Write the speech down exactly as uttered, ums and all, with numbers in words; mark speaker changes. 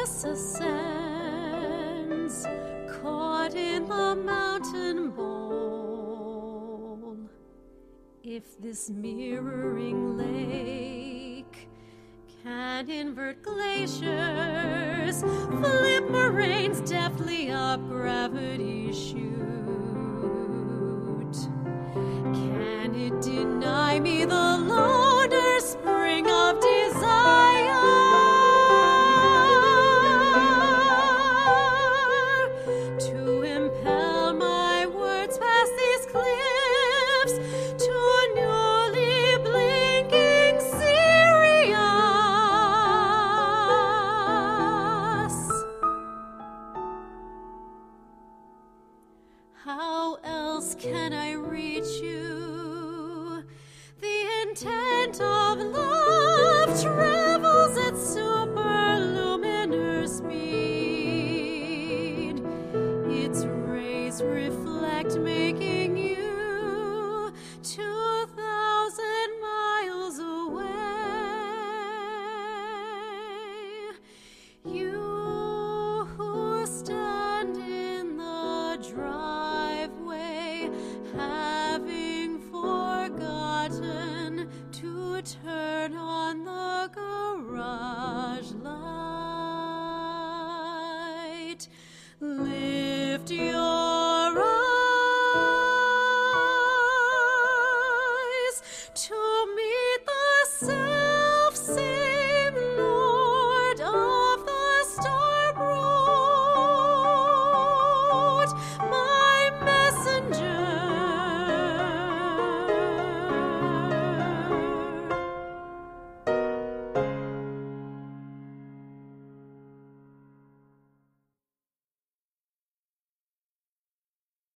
Speaker 1: voice ascends, caught in the mountain bowl. If this mirroring lake can invert glaciers, flip moraines deftly up gravity chute, can it deny me the loner spring of desire to impel my words past these cliffs to a newly blinking Sirius? How else can I reach you? The intent of love travels at superluminous speed. Its rays reflect, making you two thousand miles away. You who stand in the dry